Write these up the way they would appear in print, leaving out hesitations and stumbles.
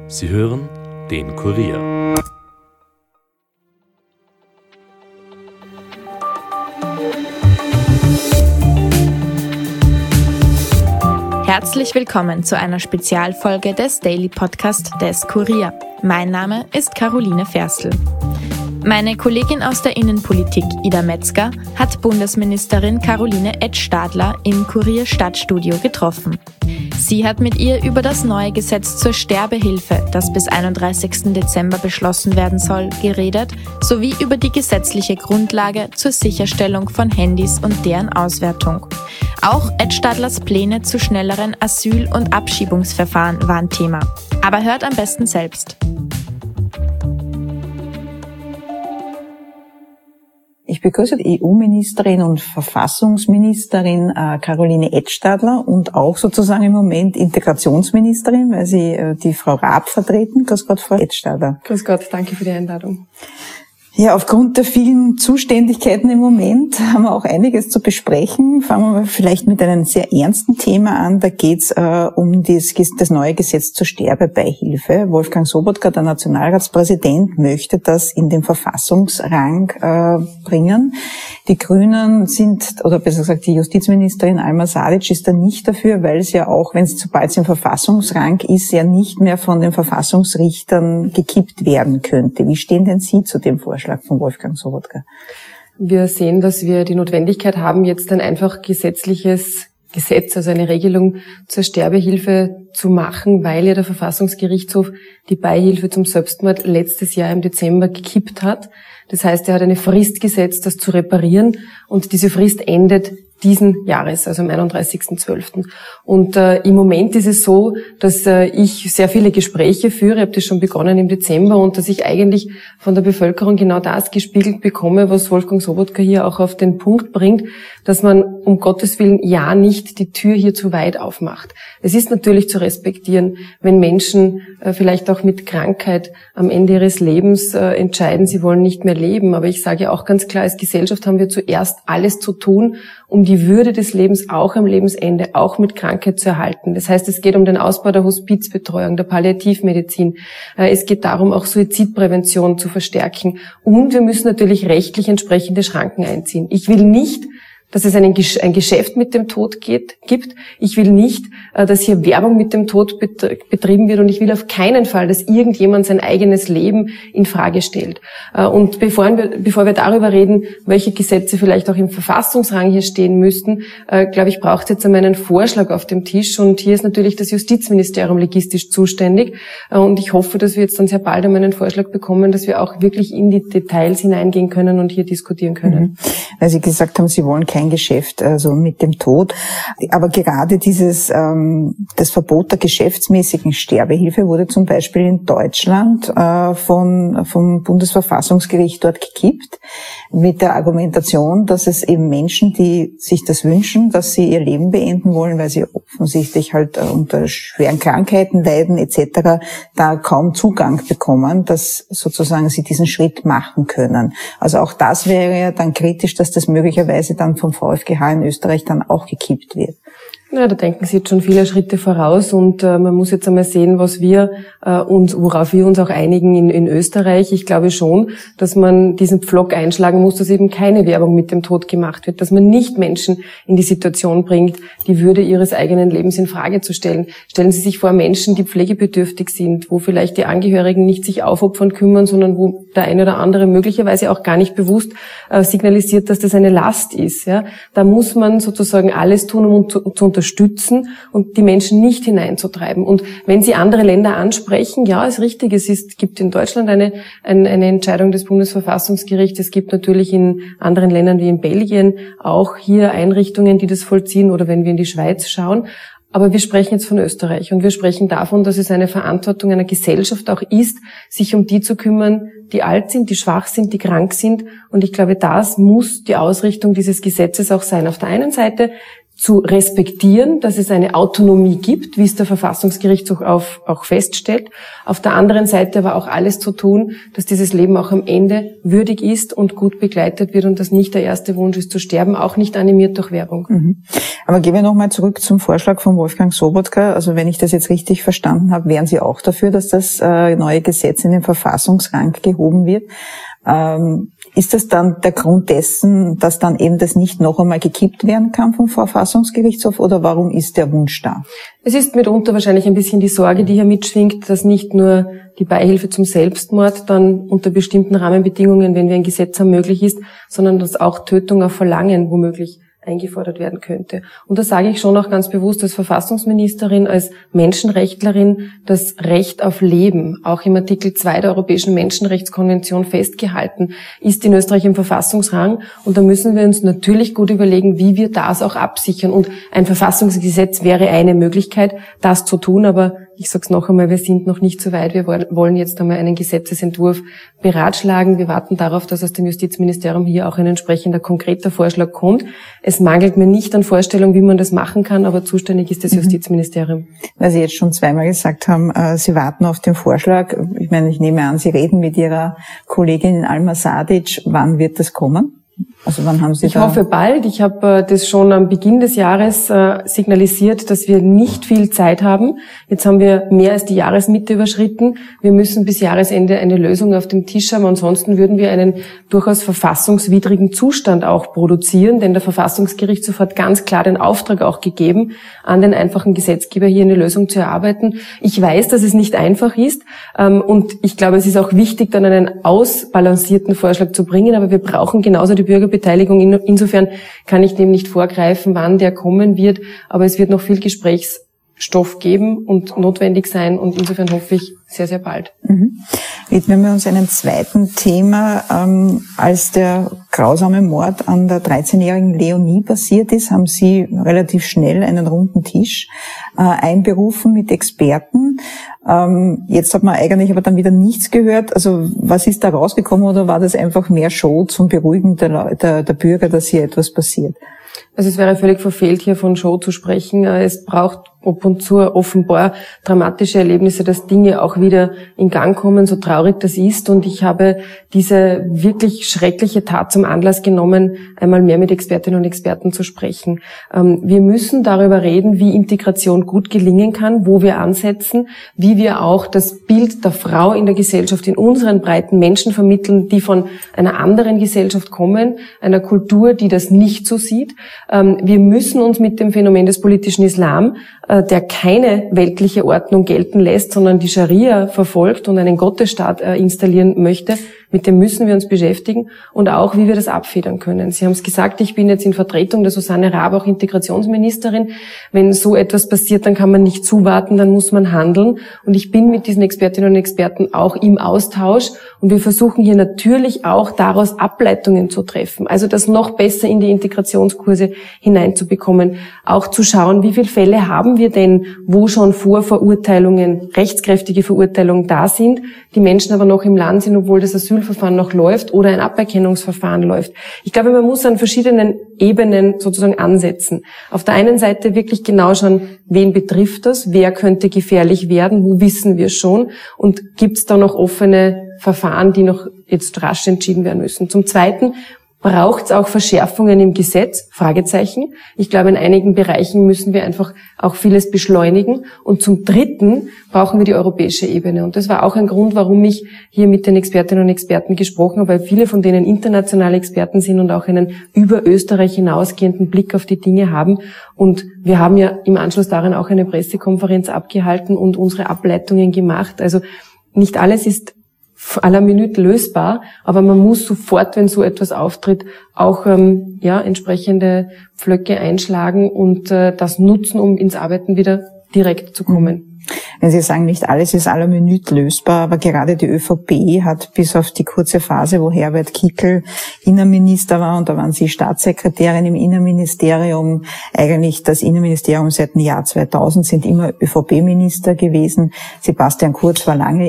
Sie hören den Kurier. Herzlich willkommen zu einer Spezialfolge des Daily Podcast des Kurier. Mein Name ist Caroline Ferstl. Meine Kollegin aus der Innenpolitik, Ida Metzger, hat Bundesministerin Caroline Edtstadler im Kurier Stadtstudio getroffen. Sie hat mit ihr über das neue Gesetz zur Sterbehilfe, das bis 31. Dezember beschlossen werden soll, geredet, sowie über die gesetzliche Grundlage zur Sicherstellung von Handys und deren Auswertung. Auch Edtstadlers Pläne zu schnelleren Asyl- und Abschiebungsverfahren waren Thema. Aber hört am besten selbst. Ich begrüße die EU-Ministerin und Verfassungsministerin Caroline Edtstadler und auch sozusagen im Moment Integrationsministerin, weil Sie die Frau Raab vertreten. Grüß Gott, Frau Edtstadler. Grüß Gott, danke für die Einladung. Ja, aufgrund der vielen Zuständigkeiten im Moment haben wir auch einiges zu besprechen. Fangen wir vielleicht mit einem sehr ernsten Thema an. Da geht's um das neue Gesetz zur Sterbebeihilfe. Wolfgang Sobotka, der Nationalratspräsident, möchte das in den Verfassungsrang bringen. Die Grünen sind, oder besser gesagt die Justizministerin Alma Sadic ist da nicht dafür, weil es ja auch, sobald es im Verfassungsrang ist, ja nicht mehr von den Verfassungsrichtern gekippt werden könnte. Wie stehen denn Sie zu dem Vorschlag von Wolfgang Sobotka? Wir sehen, dass wir die Notwendigkeit haben, jetzt ein einfach gesetzliches Gesetz, also eine Regelung zur Sterbehilfe zu machen, weil ja der Verfassungsgerichtshof die Beihilfe zum Selbstmord letztes Jahr im Dezember gekippt hat. Das heißt, er hat eine Frist gesetzt, das zu reparieren, und diese Frist endet diesen Jahres, also am 31.12. Und im Moment ist es so, dass ich sehr viele Gespräche führe, ich habe das schon begonnen im Dezember, und dass ich eigentlich von der Bevölkerung genau das gespiegelt bekomme, was Wolfgang Sobotka hier auch auf den Punkt bringt, dass man um Gottes Willen ja nicht die Tür hier zu weit aufmacht. Es ist natürlich zu respektieren, wenn Menschen vielleicht auch mit Krankheit am Ende ihres Lebens entscheiden, sie wollen nicht mehr leben. Aber ich sage auch ganz klar, als Gesellschaft haben wir zuerst alles zu tun, um die Würde des Lebens auch am Lebensende, auch mit Krankheit zu erhalten. Das heißt, es geht um den Ausbau der Hospizbetreuung, der Palliativmedizin. Es geht darum, auch Suizidprävention zu verstärken. Und wir müssen natürlich rechtlich entsprechende Schranken einziehen. Ich will nicht, dass es ein Geschäft mit dem Tod gibt. Ich will nicht, dass hier Werbung mit dem Tod betrieben wird, und ich will auf keinen Fall, dass irgendjemand sein eigenes Leben in Frage stellt. Und bevor wir darüber reden, welche Gesetze vielleicht auch im Verfassungsrang hier stehen müssten, glaube ich, braucht es jetzt einmal einen Vorschlag auf dem Tisch, und hier ist natürlich das Justizministerium logistisch zuständig, und ich hoffe, dass wir jetzt dann sehr bald einmal einen Vorschlag bekommen, dass wir auch wirklich in die Details hineingehen können und hier diskutieren können. Weil Sie gesagt haben, Sie wollen kein Geschäft, also mit dem Tod. Aber gerade das Verbot der geschäftsmäßigen Sterbehilfe wurde zum Beispiel in Deutschland vom Bundesverfassungsgericht dort gekippt, mit der Argumentation, dass es eben Menschen, die sich das wünschen, dass sie ihr Leben beenden wollen, weil sie offensichtlich halt unter schweren Krankheiten leiden etc., da kaum Zugang bekommen, dass sozusagen sie diesen Schritt machen können. Also auch das wäre ja dann kritisch, dass das möglicherweise dann vom VfGH in Österreich dann auch gekippt wird. Ja, da denken Sie jetzt schon viele Schritte voraus, und man muss jetzt einmal sehen, worauf wir uns auch einigen in Österreich. Ich glaube schon, dass man diesen Pflock einschlagen muss, dass eben keine Werbung mit dem Tod gemacht wird, dass man nicht Menschen in die Situation bringt, die Würde ihres eigenen Lebens in Frage zu stellen. Stellen Sie sich vor, Menschen, die pflegebedürftig sind, wo vielleicht die Angehörigen nicht sich aufopfern kümmern, sondern wo der eine oder andere möglicherweise auch gar nicht bewusst signalisiert, dass das eine Last ist. Ja, da muss man sozusagen alles tun, um zu unterstützen und die Menschen nicht hineinzutreiben. Und wenn Sie andere Länder ansprechen, ja, ist richtig, gibt in Deutschland eine Entscheidung des Bundesverfassungsgerichts. Es gibt natürlich in anderen Ländern wie in Belgien auch hier Einrichtungen, die das vollziehen, oder wenn wir in die Schweiz schauen. Aber wir sprechen jetzt von Österreich, und wir sprechen davon, dass es eine Verantwortung einer Gesellschaft auch ist, sich um die zu kümmern, die alt sind, die schwach sind, die krank sind. Und ich glaube, das muss die Ausrichtung dieses Gesetzes auch sein. Auf der einen Seite zu respektieren, dass es eine Autonomie gibt, wie es der Verfassungsgerichtshof auch feststellt. Auf der anderen Seite aber auch alles zu tun, dass dieses Leben auch am Ende würdig ist und gut begleitet wird und dass nicht der erste Wunsch ist zu sterben, auch nicht animiert durch Werbung. Mhm. Aber gehen wir nochmal zurück zum Vorschlag von Wolfgang Sobotka. Also wenn ich das jetzt richtig verstanden habe, wären Sie auch dafür, dass das neue Gesetz in den Verfassungsrang gehoben wird? Ist das dann der Grund dessen, dass dann eben das nicht noch einmal gekippt werden kann vom Verfassungsgerichtshof, oder warum ist der Wunsch da? Es ist mitunter wahrscheinlich ein bisschen die Sorge, die hier mitschwingt, dass nicht nur die Beihilfe zum Selbstmord dann unter bestimmten Rahmenbedingungen, wenn wir ein Gesetz haben, möglich ist, sondern dass auch Tötung auf Verlangen womöglich eingefordert werden könnte. Und da sage ich schon auch ganz bewusst als Verfassungsministerin, als Menschenrechtlerin, das Recht auf Leben, auch im Artikel 2 der Europäischen Menschenrechtskonvention festgehalten, ist in Österreich im Verfassungsrang. Und da müssen wir uns natürlich gut überlegen, wie wir das auch absichern. Und ein Verfassungsgesetz wäre eine Möglichkeit, das zu tun. Aber ich sage es noch einmal, wir sind noch nicht so weit. Wir wollen jetzt einmal einen Gesetzesentwurf beratschlagen. Wir warten darauf, dass aus dem Justizministerium hier auch ein entsprechender konkreter Vorschlag kommt. Es mangelt mir nicht an Vorstellungen, wie man das machen kann, aber zuständig ist das Justizministerium. Weil Sie jetzt schon zweimal gesagt haben, Sie warten auf den Vorschlag. Ich meine, ich nehme an, Sie reden mit Ihrer Kollegin Alma Sadic. Wann wird das kommen? Also wann haben Sie Ich hoffe bald. Ich habe das schon am Beginn des Jahres signalisiert, dass wir nicht viel Zeit haben. Jetzt haben wir mehr als die Jahresmitte überschritten. Wir müssen bis Jahresende eine Lösung auf dem Tisch haben. Ansonsten würden wir einen durchaus verfassungswidrigen Zustand auch produzieren, denn der Verfassungsgerichtshof hat ganz klar den Auftrag auch gegeben, an den einfachen Gesetzgeber hier eine Lösung zu erarbeiten. Ich weiß, dass es nicht einfach ist und ich glaube, es ist auch wichtig, dann einen ausbalancierten Vorschlag zu bringen, aber wir brauchen genauso die Bürgerbeteiligung. Insofern kann ich dem nicht vorgreifen, wann der kommen wird, aber es wird noch viel Gesprächsstoff geben und notwendig sein und insofern hoffe ich sehr, sehr bald. Widmen wir uns einem zweiten Thema. Als der grausame Mord an der 13-jährigen Leonie passiert ist, haben Sie relativ schnell einen runden Tisch einberufen mit Experten. Jetzt hat man eigentlich aber dann wieder nichts gehört. Also was ist da rausgekommen, oder war das einfach mehr Show zum Beruhigen der Bürger, dass hier etwas passiert? Also es wäre völlig verfehlt, hier von Show zu sprechen. Es braucht ab und zu offenbar dramatische Erlebnisse, dass Dinge auch wieder in Gang kommen, so traurig das ist. Und ich habe diese wirklich schreckliche Tat zum Anlass genommen, einmal mehr mit Expertinnen und Experten zu sprechen. Wir müssen darüber reden, wie Integration gut gelingen kann, wo wir ansetzen, wie wir auch das Bild der Frau in der Gesellschaft, in unseren breiten Menschen vermitteln, die von einer anderen Gesellschaft kommen, einer Kultur, die das nicht so sieht. Wir müssen uns mit dem Phänomen des politischen Islam, der keine weltliche Ordnung gelten lässt, sondern die Scharia verfolgt und einen Gottesstaat installieren möchte, mit dem müssen wir uns beschäftigen und auch, wie wir das abfedern können. Sie haben es gesagt, ich bin jetzt in Vertretung der Susanne Raab auch Integrationsministerin. Wenn so etwas passiert, dann kann man nicht zuwarten, dann muss man handeln. Und ich bin mit diesen Expertinnen und Experten auch im Austausch und wir versuchen hier natürlich auch daraus Ableitungen zu treffen, also das noch besser in die Integrationskurse hineinzubekommen, auch zu schauen, wie viele Fälle haben wir denn, wo schon vor Verurteilungen, rechtskräftige Verurteilungen da sind, die Menschen aber noch im Land sind, obwohl das Asylverfahren noch läuft oder ein Aberkennungsverfahren läuft. Ich glaube, man muss an verschiedenen Ebenen sozusagen ansetzen. Auf der einen Seite wirklich genau schauen, wen betrifft das, wer könnte gefährlich werden, wo wissen wir schon und gibt es da noch offene Verfahren, die noch jetzt rasch entschieden werden müssen. Zum Zweiten braucht es auch Verschärfungen im Gesetz? Fragezeichen. Ich glaube, in einigen Bereichen müssen wir einfach auch vieles beschleunigen. Und zum Dritten brauchen wir die europäische Ebene. Und das war auch ein Grund, warum ich hier mit den Expertinnen und Experten gesprochen habe, weil viele von denen internationale Experten sind und auch einen über Österreich hinausgehenden Blick auf die Dinge haben. Und wir haben ja im Anschluss daran auch eine Pressekonferenz abgehalten und unsere Ableitungen gemacht. Also nicht alles ist à la minute lösbar, aber man muss sofort, wenn so etwas auftritt, auch entsprechende Pflöcke einschlagen und das nutzen, um ins Arbeiten wieder direkt zu kommen. Wenn Sie sagen, nicht alles ist à la minute lösbar, aber gerade die ÖVP hat bis auf die kurze Phase, wo Herbert Kickl Innenminister war und da waren Sie Staatssekretärin im Innenministerium, eigentlich das Innenministerium seit dem Jahr 2000 sind immer ÖVP-Minister gewesen. Sebastian Kurz war lange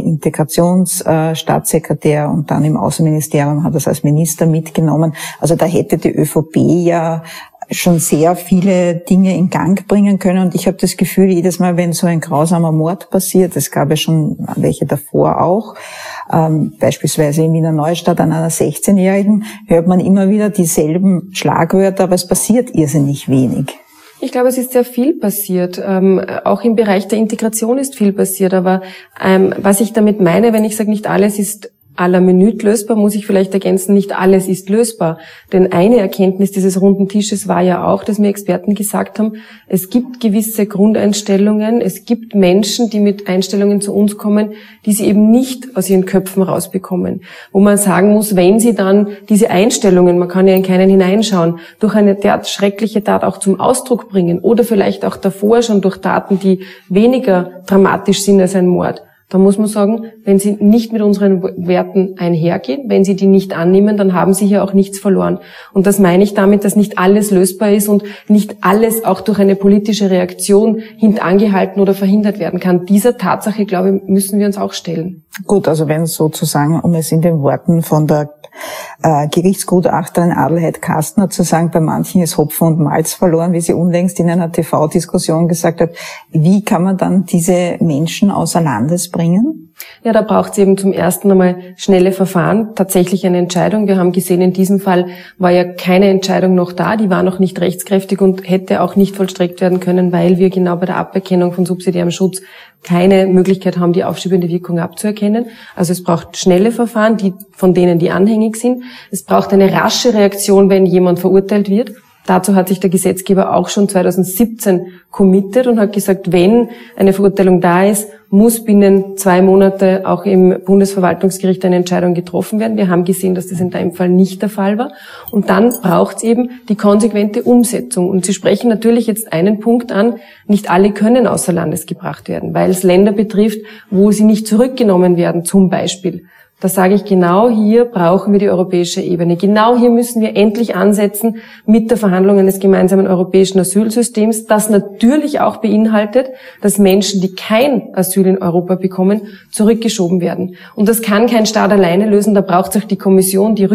Integrationsstaatssekretär und dann im Außenministerium hat er es als Minister mitgenommen. Also da hätte die ÖVP ja schon sehr viele Dinge in Gang bringen können. Und ich habe das Gefühl, jedes Mal, wenn so ein grausamer Mord passiert, es gab ja schon welche davor auch, beispielsweise in Wiener Neustadt an einer 16-Jährigen, hört man immer wieder dieselben Schlagwörter, aber es passiert irrsinnig wenig. Ich glaube, es ist sehr viel passiert. Auch im Bereich der Integration ist viel passiert. Aber was ich damit meine, wenn ich sage, nicht alles ist à la minute lösbar, muss ich vielleicht ergänzen, nicht alles ist lösbar. Denn eine Erkenntnis dieses runden Tisches war ja auch, dass mir Experten gesagt haben, es gibt gewisse Grundeinstellungen, es gibt Menschen, die mit Einstellungen zu uns kommen, die sie eben nicht aus ihren Köpfen rausbekommen. Wo man sagen muss, wenn sie dann diese Einstellungen, man kann ja in keinen hineinschauen, durch eine derart schreckliche Tat auch zum Ausdruck bringen oder vielleicht auch davor schon durch Taten, die weniger dramatisch sind als ein Mord, da muss man sagen, wenn sie nicht mit unseren Werten einhergehen, wenn sie die nicht annehmen, dann haben sie hier auch nichts verloren. Und das meine ich damit, dass nicht alles lösbar ist und nicht alles auch durch eine politische Reaktion hintangehalten oder verhindert werden kann. Dieser Tatsache, glaube ich, müssen wir uns auch stellen. Gut, also wenn sozusagen, um es in den Worten von der Gerichtsgutachterin Adelheid Kastner zu sagen, bei manchen ist Hopfen und Malz verloren, wie sie unlängst in einer TV-Diskussion gesagt hat. Wie kann man dann diese Menschen außer Landes bringen? Ja, da braucht es eben zum ersten einmal schnelle Verfahren, tatsächlich eine Entscheidung. Wir haben gesehen, in diesem Fall war ja keine Entscheidung noch da, die war noch nicht rechtskräftig und hätte auch nicht vollstreckt werden können, weil wir genau bei der Aberkennung von subsidiärem Schutz keine Möglichkeit haben, die aufschiebende Wirkung abzuerkennen. Also es braucht schnelle Verfahren, von denen die anhängig sind. Es braucht eine rasche Reaktion, wenn jemand verurteilt wird. Dazu hat sich der Gesetzgeber auch schon 2017 committed und hat gesagt, wenn eine Verurteilung da ist, muss binnen 2 Monate auch im Bundesverwaltungsgericht eine Entscheidung getroffen werden. Wir haben gesehen, dass das in deinem Fall nicht der Fall war. Und dann braucht es eben die konsequente Umsetzung. Und Sie sprechen natürlich jetzt einen Punkt an, nicht alle können außer Landes gebracht werden, weil es Länder betrifft, wo sie nicht zurückgenommen werden, zum Beispiel. Da sage ich, genau hier brauchen wir die europäische Ebene. Genau hier müssen wir endlich ansetzen mit der Verhandlung eines gemeinsamen europäischen Asylsystems, das natürlich auch beinhaltet, dass Menschen, die kein Asyl in Europa bekommen, zurückgeschoben werden. Und das kann kein Staat alleine lösen. Da braucht es auch die Kommission, die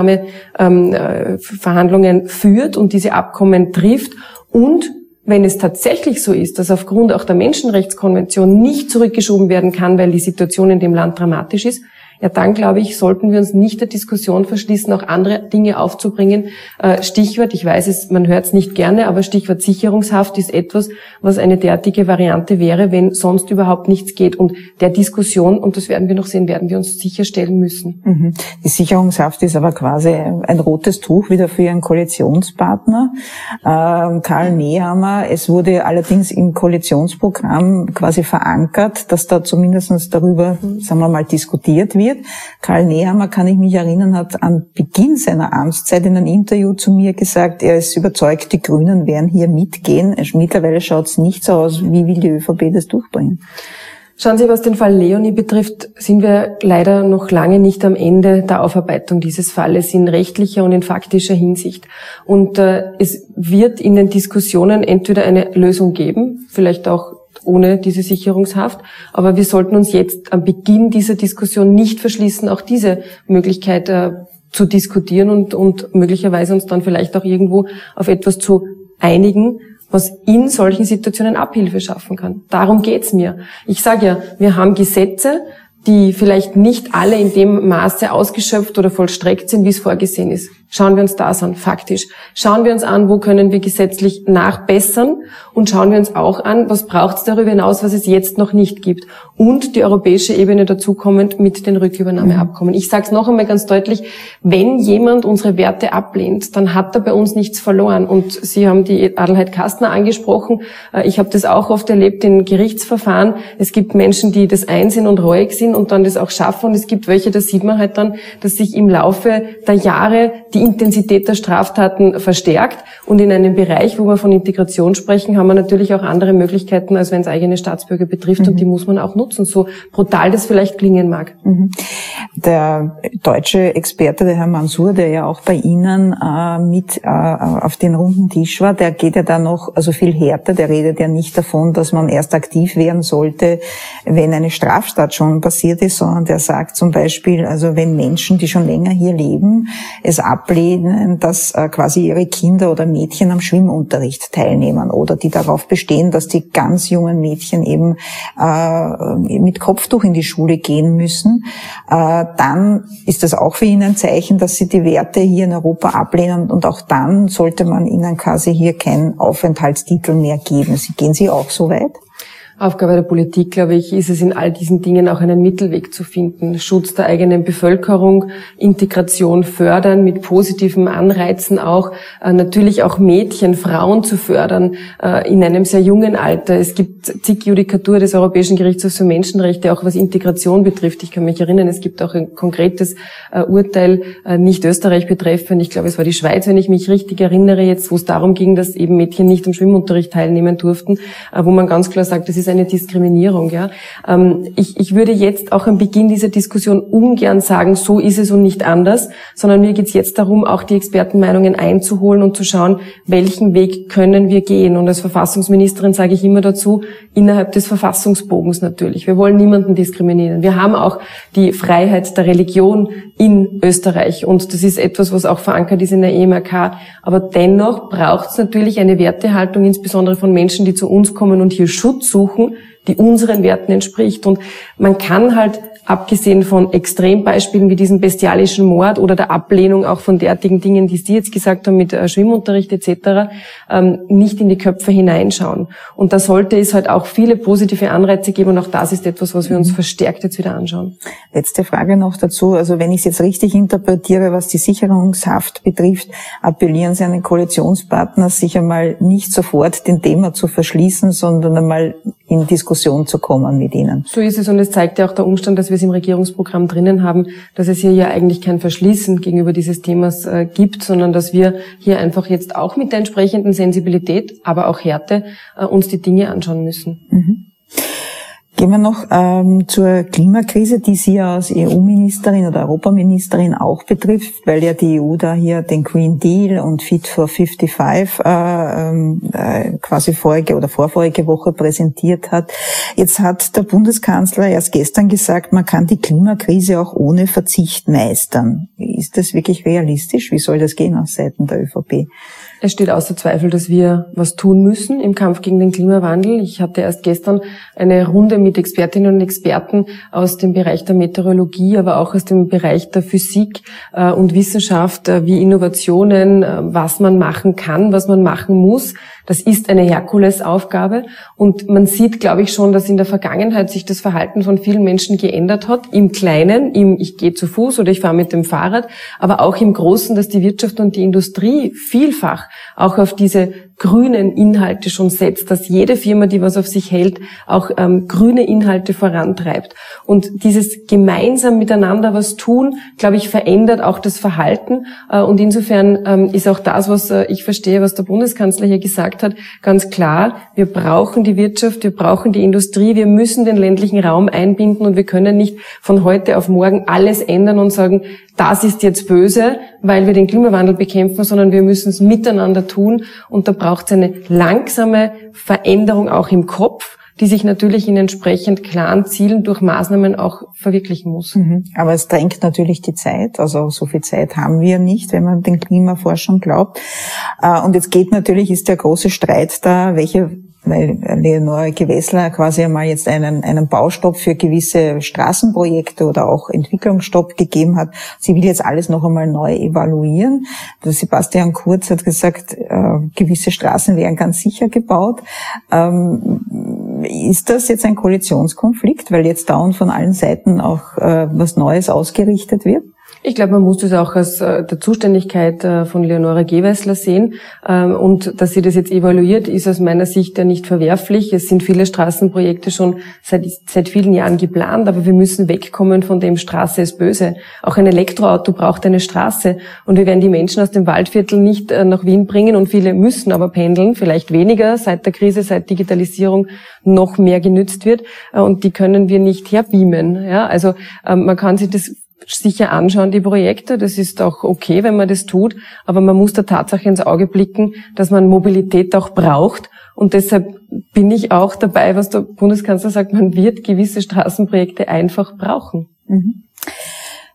Rückübernahmeverhandlungen führt und diese Abkommen trifft. Und wenn es tatsächlich so ist, dass aufgrund auch der Menschenrechtskonvention nicht zurückgeschoben werden kann, weil die Situation in dem Land dramatisch ist, ja, dann, glaube ich, sollten wir uns nicht der Diskussion verschließen, auch andere Dinge aufzubringen. Stichwort, ich weiß es, man hört es nicht gerne, aber Stichwort Sicherungshaft ist etwas, was eine derartige Variante wäre, wenn sonst überhaupt nichts geht. Und der Diskussion, und das werden wir noch sehen, werden wir uns sicherstellen müssen. Die Sicherungshaft ist aber quasi ein rotes Tuch wieder für Ihren Koalitionspartner, Karl Nehammer. Es wurde allerdings im Koalitionsprogramm quasi verankert, dass da zumindest darüber, sagen wir mal, diskutiert wird. Karl Nehammer, kann ich mich erinnern, hat am Beginn seiner Amtszeit in einem Interview zu mir gesagt, er ist überzeugt, die Grünen werden hier mitgehen. Mittlerweile schaut es nicht so aus. Wie will die ÖVP das durchbringen? Schauen Sie, was den Fall Leonie betrifft, sind wir leider noch lange nicht am Ende der Aufarbeitung dieses Falles in rechtlicher und in faktischer Hinsicht. Und es wird in den Diskussionen entweder eine Lösung geben, vielleicht auch ohne diese Sicherungshaft. Aber wir sollten uns jetzt am Beginn dieser Diskussion nicht verschließen, auch diese Möglichkeit zu diskutieren und möglicherweise uns dann vielleicht auch irgendwo auf etwas zu einigen, was in solchen Situationen Abhilfe schaffen kann. Darum geht's mir. Ich sage ja, wir haben Gesetze, die vielleicht nicht alle in dem Maße ausgeschöpft oder vollstreckt sind, wie es vorgesehen ist. Schauen wir uns das an, faktisch. Schauen wir uns an, wo können wir gesetzlich nachbessern und schauen wir uns auch an, was braucht es darüber hinaus, was es jetzt noch nicht gibt. Und die europäische Ebene dazu kommend mit den Rückübernahmeabkommen. Ich sage es noch einmal ganz deutlich, wenn jemand unsere Werte ablehnt, dann hat er bei uns nichts verloren. Und Sie haben die Adelheid Kastner angesprochen. Ich habe das auch oft erlebt in Gerichtsverfahren. Es gibt Menschen, die das einsehen und reuig sind und dann das auch schaffen. Und es gibt welche, da sieht man halt dann, dass sich im Laufe der Jahre die Intensität der Straftaten verstärkt. Und in einem Bereich, wo wir von Integration sprechen, haben wir natürlich auch andere Möglichkeiten, als wenn es eigene Staatsbürger betrifft. Und die muss man auch nutzen, so brutal das vielleicht klingen mag. Der deutsche Experte, der Herr Mansour, der ja auch bei Ihnen mit auf den runden Tisch war, der geht ja da noch viel härter. Der redet ja nicht davon, dass man erst aktiv werden sollte, wenn eine Straftat schon passiert ist, sondern der sagt zum Beispiel, also wenn Menschen, die schon länger hier leben, es ablehnen, dass quasi ihre Kinder oder Mädchen am Schwimmunterricht teilnehmen oder die darauf bestehen, dass die ganz jungen Mädchen eben mit Kopftuch in die Schule gehen müssen, dann ist das auch für ihn ein Zeichen, dass sie die Werte hier in Europa ablehnen, und auch dann sollte man ihnen quasi hier keinen Aufenthaltstitel mehr geben. Gehen Sie auch so weit? Aufgabe der Politik, glaube ich, ist es in all diesen Dingen auch einen Mittelweg zu finden. Schutz der eigenen Bevölkerung, Integration fördern mit positiven Anreizen auch, natürlich auch Mädchen, Frauen zu fördern in einem sehr jungen Alter. Es gibt zig Judikatur des Europäischen Gerichtshofs für Menschenrechte, auch was Integration betrifft. Ich kann mich erinnern, es gibt auch ein konkretes Urteil, nicht Österreich betreffend. Ich glaube, es war die Schweiz, wenn ich mich richtig erinnere jetzt, wo es darum ging, dass eben Mädchen nicht am Schwimmunterricht teilnehmen durften, wo man ganz klar sagt, das ist eine Diskriminierung. Ja. Ich würde jetzt auch am Beginn dieser Diskussion ungern sagen, so ist es und nicht anders, sondern mir geht es jetzt darum, auch die Expertenmeinungen einzuholen und zu schauen, welchen Weg können wir gehen. Und als Verfassungsministerin sage ich immer dazu, innerhalb des Verfassungsbogens natürlich. Wir wollen niemanden diskriminieren. Wir haben auch die Freiheit der Religion in Österreich, und das ist etwas, was auch verankert ist in der EMRK. Aber dennoch braucht es natürlich eine Wertehaltung, insbesondere von Menschen, die zu uns kommen und hier Schutz suchen, die unseren Werten entspricht. Und man kann halt, abgesehen von Extrembeispielen wie diesem bestialischen Mord oder der Ablehnung auch von derartigen Dingen, die Sie jetzt gesagt haben mit Schwimmunterricht etc., nicht in die Köpfe hineinschauen. Und da sollte es halt auch viele positive Anreize geben, und auch das ist etwas, was wir uns verstärkt jetzt wieder anschauen. Letzte Frage noch dazu. Also wenn ich es jetzt richtig interpretiere, was die Sicherungshaft betrifft, appellieren Sie an den Koalitionspartner, sich einmal nicht sofort dem Thema zu verschließen, sondern einmal in Diskussion zu kommen mit Ihnen. So ist es, und es zeigt ja auch der Umstand, dass wir es im Regierungsprogramm drinnen haben, dass es hier ja eigentlich kein Verschließen gegenüber dieses Themas gibt, sondern dass wir hier einfach jetzt auch mit der entsprechenden Sensibilität, aber auch Härte uns die Dinge anschauen müssen. Mhm. Gehen wir noch zur Klimakrise, die Sie ja als EU-Ministerin oder Europaministerin auch betrifft, weil ja die EU da hier den Green Deal und Fit for 55 quasi vorvorige Woche präsentiert hat. Jetzt hat der Bundeskanzler erst gestern gesagt, man kann die Klimakrise auch ohne Verzicht meistern. Ist das wirklich realistisch? Wie soll das gehen aus Seiten der ÖVP? Es steht außer Zweifel, dass wir was tun müssen im Kampf gegen den Klimawandel. Ich hatte erst gestern eine Runde mit Expertinnen und Experten aus dem Bereich der Meteorologie, aber auch aus dem Bereich der Physik und Wissenschaft, wie Innovationen, was man machen kann, was man machen muss. Das ist eine Herkulesaufgabe, und man sieht, glaube ich, schon, dass in der Vergangenheit sich das Verhalten von vielen Menschen geändert hat. Im Kleinen, ich gehe zu Fuß oder ich fahre mit dem Fahrrad, aber auch im Großen, dass die Wirtschaft und die Industrie vielfach auch auf diese grünen Inhalte schon setzt, dass jede Firma, die was auf sich hält, auch grüne Inhalte vorantreibt. Und dieses gemeinsam miteinander was tun, glaube ich, verändert auch das Verhalten. Und insofern ist auch das, was ich verstehe, was der Bundeskanzler hier gesagt hat, ganz klar. Wir brauchen die Wirtschaft, wir brauchen die Industrie, wir müssen den ländlichen Raum einbinden, und wir können nicht von heute auf morgen alles ändern und sagen, das ist jetzt böse, weil wir den Klimawandel bekämpfen, sondern wir müssen es miteinander tun, und da braucht es eine langsame Veränderung auch im Kopf, die sich natürlich in entsprechend klaren Zielen durch Maßnahmen auch verwirklichen muss. Aber es drängt natürlich die Zeit, also so viel Zeit haben wir nicht, wenn man den Klimaforschern glaubt. Und jetzt ist der große Streit da, weil Leonore Gewessler quasi einmal jetzt einen Baustopp für gewisse Straßenprojekte oder auch Entwicklungsstopp gegeben hat. Sie will jetzt alles noch einmal neu evaluieren. Der Sebastian Kurz hat gesagt, gewisse Straßen wären ganz sicher gebaut. Ist das jetzt ein Koalitionskonflikt, weil jetzt dauernd von allen Seiten auch was Neues ausgerichtet wird? Ich glaube, man muss das auch als der Zuständigkeit von Leonore Gewessler sehen. Und dass sie das jetzt evaluiert, ist aus meiner Sicht ja nicht verwerflich. Es sind viele Straßenprojekte schon seit vielen Jahren geplant, aber wir müssen wegkommen von dem, Straße ist böse. Auch ein Elektroauto braucht eine Straße. Und wir werden die Menschen aus dem Waldviertel nicht nach Wien bringen, und viele müssen aber pendeln, vielleicht weniger seit der Krise, seit Digitalisierung noch mehr genützt wird. Und die können wir nicht herbeamen. Ja, also man kann sich das sicher anschauen, die Projekte. Das ist auch okay, wenn man das tut. Aber man muss der Tatsache ins Auge blicken, dass man Mobilität auch braucht. Und deshalb bin ich auch dabei, was der Bundeskanzler sagt, man wird gewisse Straßenprojekte einfach brauchen.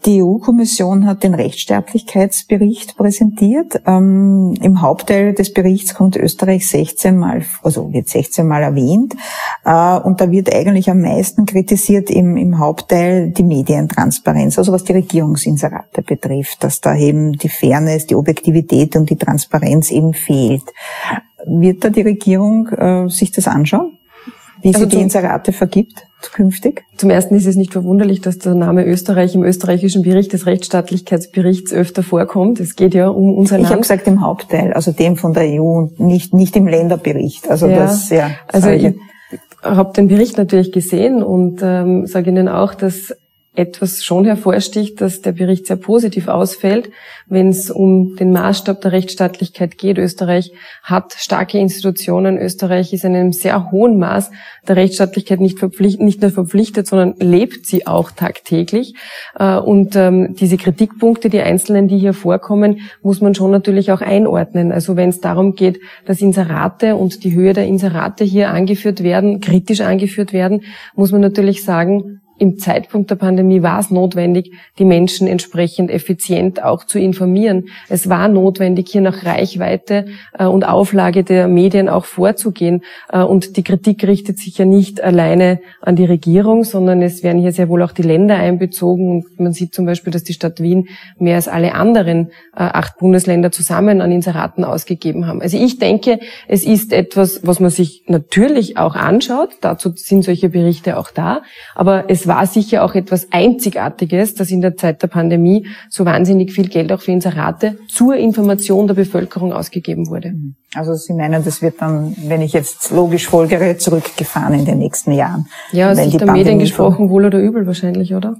Die EU-Kommission hat den Rechtsstaatlichkeitsbericht präsentiert. Im Hauptteil des Berichts kommt Österreich wird 16 Mal erwähnt. Und da wird eigentlich am meisten kritisiert im Hauptteil die Medientransparenz, also was die Regierungsinserate betrifft, dass da eben die Fairness, die Objektivität und die Transparenz eben fehlt. Wird da die Regierung sich das anschauen, wie sie die Inserate vergibt zukünftig? Zum Ersten ist es nicht verwunderlich, dass der Name Österreich im österreichischen Bericht des Rechtsstaatlichkeitsberichts öfter vorkommt. Es geht ja um unser Land. Ich habe gesagt im Hauptteil, also dem von der EU und nicht im Länderbericht. Also ich habe den Bericht natürlich gesehen und sage Ihnen auch, dass etwas schon hervorsticht, dass der Bericht sehr positiv ausfällt, wenn es um den Maßstab der Rechtsstaatlichkeit geht. Österreich hat starke Institutionen. Österreich ist in einem sehr hohen Maß der Rechtsstaatlichkeit nicht nur verpflichtet, sondern lebt sie auch tagtäglich. Und diese Kritikpunkte, die einzelnen, die hier vorkommen, muss man schon natürlich auch einordnen. Also wenn es darum geht, dass Inserate und die Höhe der Inserate hier kritisch angeführt werden, muss man natürlich sagen, im Zeitpunkt der Pandemie war es notwendig, die Menschen entsprechend effizient auch zu informieren. Es war notwendig, hier nach Reichweite und Auflage der Medien auch vorzugehen. Und die Kritik richtet sich ja nicht alleine an die Regierung, sondern es werden hier sehr wohl auch die Länder einbezogen. Und man sieht zum Beispiel, dass die Stadt Wien mehr als alle anderen 8 Bundesländer zusammen an Inseraten ausgegeben haben. Also ich denke, es ist etwas, was man sich natürlich auch anschaut. Dazu sind solche Berichte auch da. Aber es war sicher auch etwas Einzigartiges, dass in der Zeit der Pandemie so wahnsinnig viel Geld auch für Inserate zur Information der Bevölkerung ausgegeben wurde. Also Sie meinen, das wird dann, wenn ich jetzt logisch folgere, zurückgefahren in den nächsten Jahren? Ja, aus Sicht der Medien gesprochen, wohl oder übel wahrscheinlich, oder?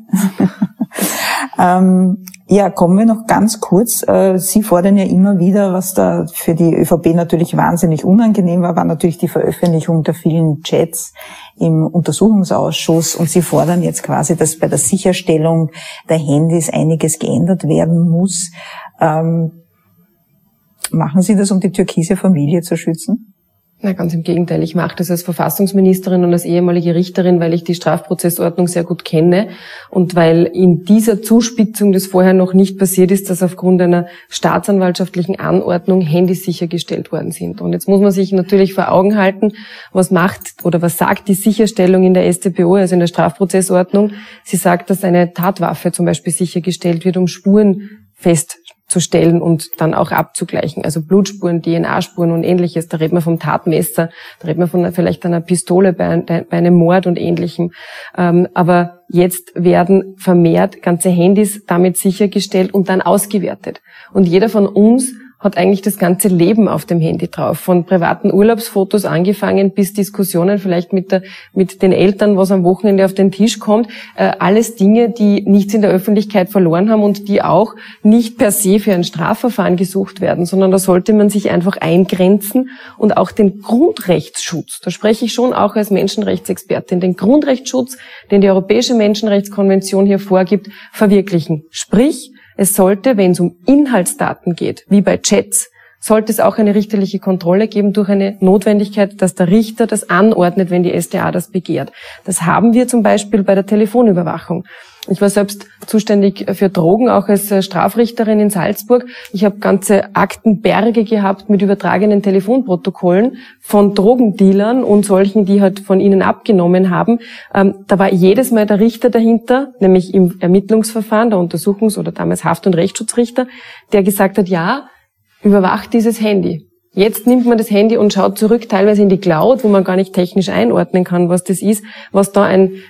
Ja, kommen wir noch ganz kurz. Sie fordern ja immer wieder, was da für die ÖVP natürlich wahnsinnig unangenehm war natürlich die Veröffentlichung der vielen Chats im Untersuchungsausschuss. Und Sie fordern jetzt quasi, dass bei der Sicherstellung der Handys einiges geändert werden muss. Machen Sie das, um die türkise Familie zu schützen? Na, ganz im Gegenteil. Ich mache das als Verfassungsministerin und als ehemalige Richterin, weil ich die Strafprozessordnung sehr gut kenne und weil in dieser Zuspitzung das vorher noch nicht passiert ist, dass aufgrund einer staatsanwaltschaftlichen Anordnung Handys sichergestellt worden sind. Und jetzt muss man sich natürlich vor Augen halten, was sagt die Sicherstellung in der StPO, also in der Strafprozessordnung. Sie sagt, dass eine Tatwaffe zum Beispiel sichergestellt wird, um Spuren festzustellen und dann auch abzugleichen. Also Blutspuren, DNA-Spuren und Ähnliches. Da redet man vom Tatmesser, da redet man von vielleicht einer Pistole bei einem Mord und Ähnlichem. Aber jetzt werden vermehrt ganze Handys damit sichergestellt und dann ausgewertet. Und jeder von uns hat eigentlich das ganze Leben auf dem Handy drauf. Von privaten Urlaubsfotos angefangen bis Diskussionen vielleicht mit den Eltern, was am Wochenende auf den Tisch kommt. Alles Dinge, die nichts in der Öffentlichkeit verloren haben und die auch nicht per se für ein Strafverfahren gesucht werden, sondern da sollte man sich einfach eingrenzen und auch den Grundrechtsschutz, da spreche ich schon auch als Menschenrechtsexpertin, den Grundrechtsschutz, den die Europäische Menschenrechtskonvention hier vorgibt, verwirklichen. Sprich, es sollte, wenn es um Inhaltsdaten geht, wie bei Chats, sollte es auch eine richterliche Kontrolle geben durch eine Notwendigkeit, dass der Richter das anordnet, wenn die StA das begehrt. Das haben wir zum Beispiel bei der Telefonüberwachung. Ich war selbst zuständig für Drogen, auch als Strafrichterin in Salzburg. Ich habe ganze Aktenberge gehabt mit übertragenen Telefonprotokollen von Drogendealern und solchen, die halt von ihnen abgenommen haben. Da war jedes Mal der Richter dahinter, nämlich im Ermittlungsverfahren, der Untersuchungs- oder damals Haft- und Rechtsschutzrichter, der gesagt hat, ja, überwacht dieses Handy. Jetzt nimmt man das Handy und schaut zurück, teilweise in die Cloud, wo man gar nicht technisch einordnen kann, was das ist, was da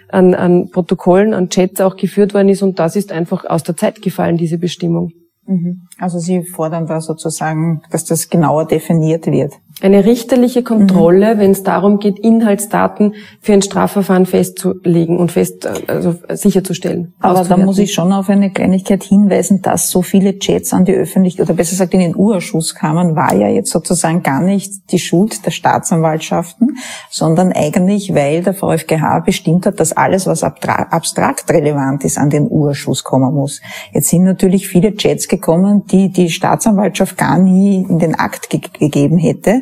an Protokollen, an Chats auch geführt worden ist. Und das ist einfach aus der Zeit gefallen, diese Bestimmung. Also Sie fordern da sozusagen, dass das genauer definiert wird. Eine richterliche Kontrolle, wenn es darum geht, Inhaltsdaten für ein Strafverfahren festzulegen und sicherzustellen. Aber da muss ich schon auf eine Kleinigkeit hinweisen, dass so viele Chats an die Öffentlichkeit, oder besser gesagt in den U-Ausschuss kamen, war ja jetzt sozusagen gar nicht die Schuld der Staatsanwaltschaften, sondern eigentlich, weil der VfGH bestimmt hat, dass alles, was abstrakt relevant ist, an den U-Ausschuss kommen muss. Jetzt sind natürlich viele Chats gekommen, die die Staatsanwaltschaft gar nie in den Akt gegeben hätte.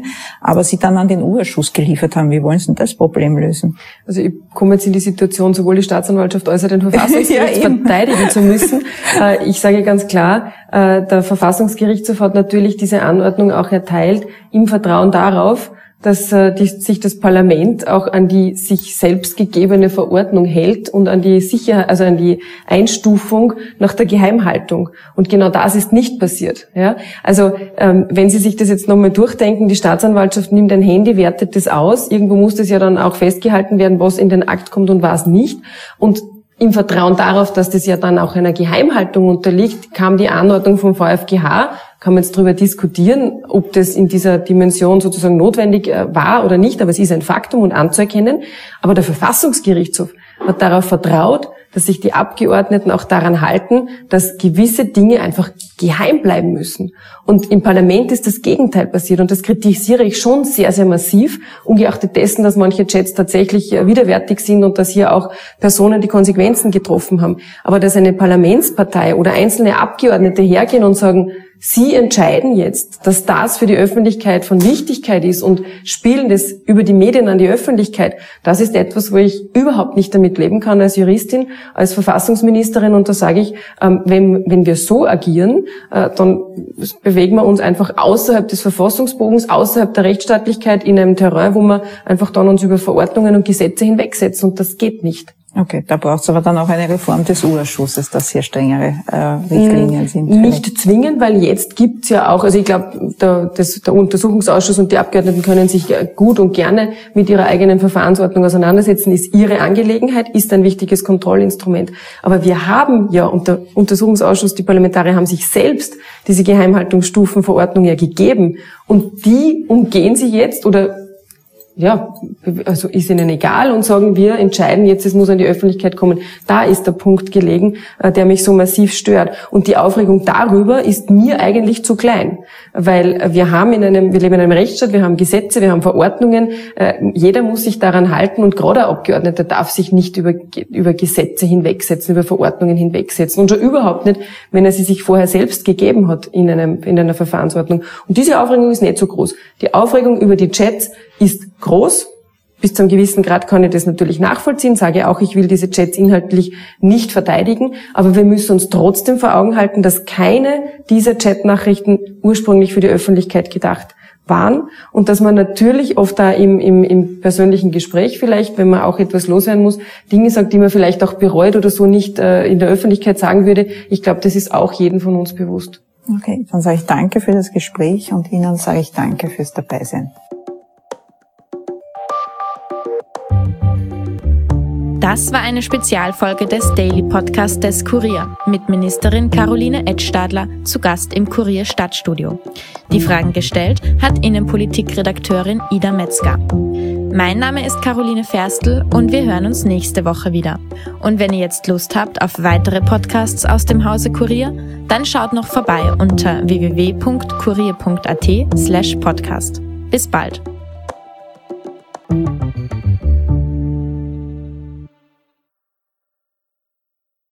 aber sie dann an den U-Ausschuss geliefert haben. Wie wollen Sie denn das Problem lösen? Also ich komme jetzt in die Situation, sowohl die Staatsanwaltschaft als auch den Verfassungsgerichtshof verteidigen zu müssen. Ich sage ganz klar, der Verfassungsgerichtshof hat natürlich diese Anordnung auch erteilt im Vertrauen darauf, dass sich das Parlament auch an die sich selbst gegebene Verordnung hält und an die Sicherheit, also an die Einstufung nach der Geheimhaltung. Und genau das ist nicht passiert. Ja? Also wenn Sie sich das jetzt nochmal durchdenken, die Staatsanwaltschaft nimmt ein Handy, wertet das aus. Irgendwo muss das ja dann auch festgehalten werden, was in den Akt kommt und was nicht. Und im Vertrauen darauf, dass das ja dann auch einer Geheimhaltung unterliegt, kam die Anordnung vom VfGH. Kann man jetzt darüber diskutieren, ob das in dieser Dimension sozusagen notwendig war oder nicht, aber es ist ein Faktum und anzuerkennen. Aber der Verfassungsgerichtshof hat darauf vertraut, dass sich die Abgeordneten auch daran halten, dass gewisse Dinge einfach geheim bleiben müssen. Und im Parlament ist das Gegenteil passiert und das kritisiere ich schon sehr, sehr massiv, ungeachtet dessen, dass manche Chats tatsächlich widerwärtig sind und dass hier auch Personen die Konsequenzen getroffen haben. Aber dass eine Parlamentspartei oder einzelne Abgeordnete hergehen und sagen, Sie entscheiden jetzt, dass das für die Öffentlichkeit von Wichtigkeit ist und spielen das über die Medien an die Öffentlichkeit. Das ist etwas, wo ich überhaupt nicht damit leben kann als Juristin, als Verfassungsministerin. Und da sage ich, wenn wir so agieren, dann bewegen wir uns einfach außerhalb des Verfassungsbogens, außerhalb der Rechtsstaatlichkeit in einem Terrain, wo wir einfach dann uns über Verordnungen und Gesetze hinwegsetzen. Und das geht nicht. Okay, da braucht es aber dann auch eine Reform des U-Ausschusses, dass hier strengere Richtlinien sind. Nicht zwingend, weil jetzt gibt's ja auch, also ich glaube, der Untersuchungsausschuss und die Abgeordneten können sich gut und gerne mit ihrer eigenen Verfahrensordnung auseinandersetzen, ist ihre Angelegenheit, ist ein wichtiges Kontrollinstrument. Aber wir haben ja, und der Untersuchungsausschuss, die Parlamentarier haben sich selbst diese Geheimhaltungsstufenverordnung ja gegeben und die umgehen sie jetzt oder ja, also ist ihnen egal und sagen, wir entscheiden jetzt, es muss an die Öffentlichkeit kommen. Da ist der Punkt gelegen, der mich so massiv stört. Und die Aufregung darüber ist mir eigentlich zu klein. Weil wir leben in einem Rechtsstaat, wir haben Gesetze, wir haben Verordnungen, jeder muss sich daran halten und gerade ein Abgeordneter darf sich nicht über Gesetze hinwegsetzen, über Verordnungen hinwegsetzen und schon überhaupt nicht, wenn er sie sich vorher selbst gegeben hat in einer Verfahrensordnung. Und diese Aufregung ist nicht so groß. Die Aufregung über die Chats ist groß. Bis zu einem gewissen Grad kann ich das natürlich nachvollziehen, sage auch, ich will diese Chats inhaltlich nicht verteidigen, aber wir müssen uns trotzdem vor Augen halten, dass keine dieser Chatnachrichten ursprünglich für die Öffentlichkeit gedacht waren und dass man natürlich oft da im persönlichen Gespräch vielleicht, wenn man auch etwas loswerden muss, Dinge sagt, die man vielleicht auch bereut oder so nicht in der Öffentlichkeit sagen würde. Ich glaube, das ist auch jedem von uns bewusst. Okay, dann sage ich danke für das Gespräch und Ihnen sage ich danke fürs Dabeisein. Das war eine Spezialfolge des Daily Podcast des Kurier mit Ministerin Caroline Edtstadler zu Gast im Kurier Stadtstudio. Die Fragen gestellt hat Innenpolitikredakteurin Ida Metzger. Mein Name ist Caroline Ferstl und wir hören uns nächste Woche wieder. Und wenn ihr jetzt Lust habt auf weitere Podcasts aus dem Hause Kurier, dann schaut noch vorbei unter www.kurier.at/podcast. Bis bald.